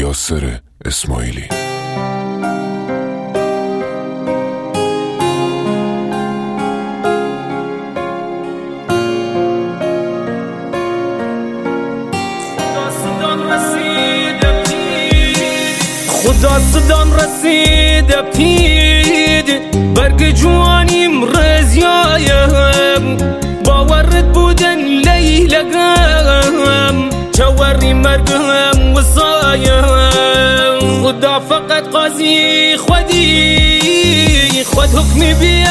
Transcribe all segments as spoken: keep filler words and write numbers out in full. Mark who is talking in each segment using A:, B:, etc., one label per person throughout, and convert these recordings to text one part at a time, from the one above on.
A: یاسر اسماعیلی.
B: خدا صدام رسید پید برگ جوانیم رزیایم باورت بودن لیلگم جواری مرگم وصایم خدا فقط قاضی خودی خود حکمی بی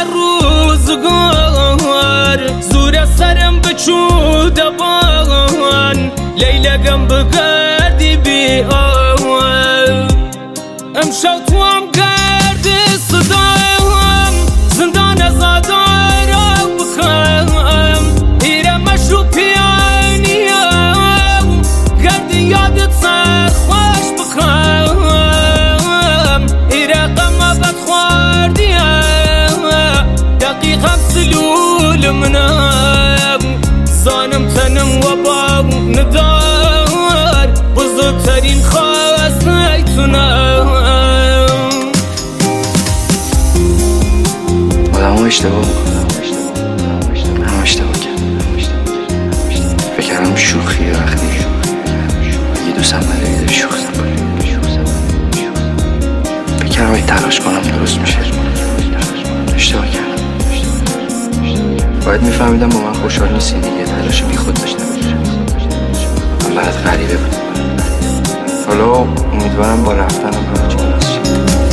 B: روزگار زور سرم بچو دبان لیلگم بگردی بی آوان امشو تو هم گرد صدایم زندان ازادار رو بخوایم ایره مشروع پیانیم گرد یادت سر خوش بخوایم ایره قمه بد خوردیم دقیقم سلول منم زانم تنم و با ندار بزرگترین خواست نیتونم
C: آدم اشتباه هم اشتباه کردم فکر کردم شوخی وقتی یه دو صندلی میده شوخ نکنی فکر کردم این تلاش کنم درست میشه اشتباه کردم باید میفهمیدم با من خوشحال نیستی دیگه تلاش بی خود داشتم من باید غریبه بود حالا امیدوارم با رفتنم همه چی درست شد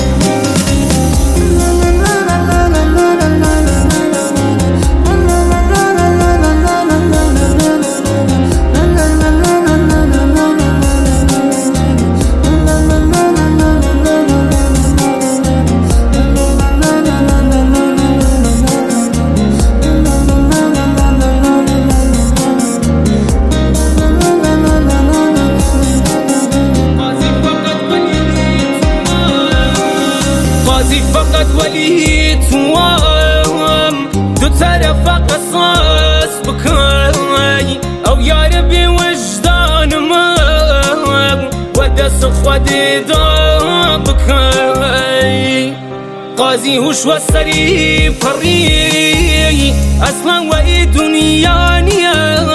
B: فقط ولی تو هم دو طرف قصاص بکنی او یار بی وجدان من و دست خود دا بکنی قاضی هوش و سری پری اصلا و ای دنیا نیم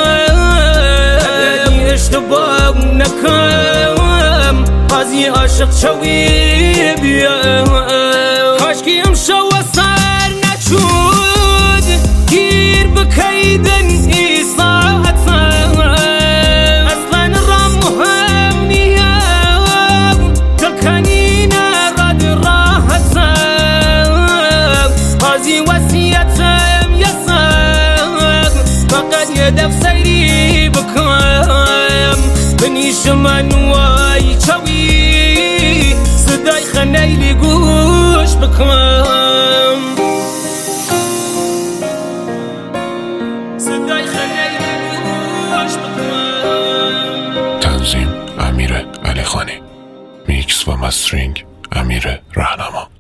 B: اشتباه نکم قاضی عاشق چوی بیم کاشکی امشو سر نچود گیر بکیدن ایساعتم اصلا رام مهم نیم دلکنین رد راحتم قاضی وسیعتم یسم فقط یه دف سیری بکم بنیش من وای چوی صدای خنیلی گوش بکنم صدای خنیلی گوش بکنم.
A: تنظیم امیر علی خانی، میکس و مسترینگ امیر رهنما.